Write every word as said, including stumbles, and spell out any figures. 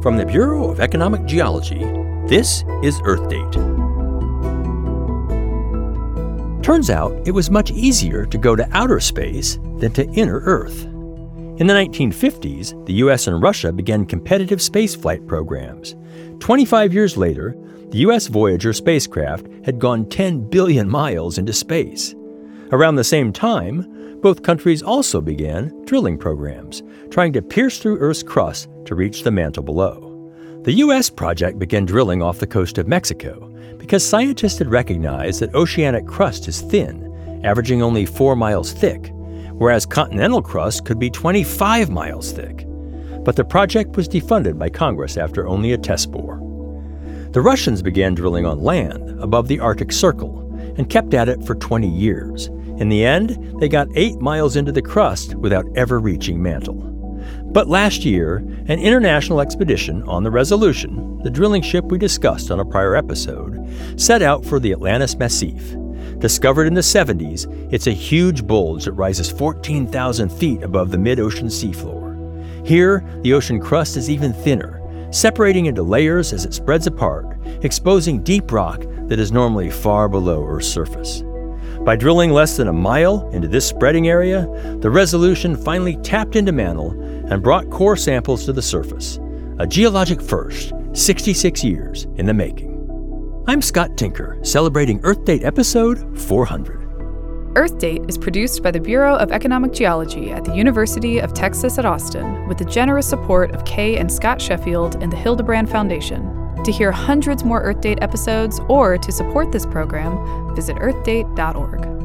From the Bureau of Economic Geology, this is Earth Date. Turns out it was much easier to go to outer space than to inner Earth. In the nineteen fifties, the U S and Russia began competitive spaceflight programs. twenty-five years later, the U S Voyager spacecraft had gone ten billion miles into space. Around the same time, both countries also began drilling programs, trying to pierce through Earth's crust to reach the mantle below. The U S project began drilling off the coast of Mexico because scientists had recognized that oceanic crust is thin, averaging only four miles thick, whereas continental crust could be twenty-five miles thick. But the project was defunded by Congress after only a test bore. The Russians began drilling on land above the Arctic Circle and kept at it for twenty years. In the end, they got eight miles into the crust without ever reaching mantle. But last year, an international expedition on the Resolution, the drilling ship we discussed on a prior episode, set out for the Atlantis Massif. Discovered in the seventies, it's a huge bulge that rises fourteen thousand feet above the mid-ocean seafloor. Here, the ocean crust is even thinner, separating into layers as it spreads apart, exposing deep rock that is normally far below Earth's surface. By drilling less than a mile into this spreading area, the Resolution finally tapped into mantle and brought core samples to the surface. A geologic first, sixty-six years in the making. I'm Scott Tinker, celebrating Earth Date episode four hundred. Earth Date is produced by the Bureau of Economic Geology at the University of Texas at Austin with the generous support of Kay and Scott Sheffield and the Hildebrand Foundation. To hear hundreds more Earth Date episodes or to support this program, visit earth date dot org.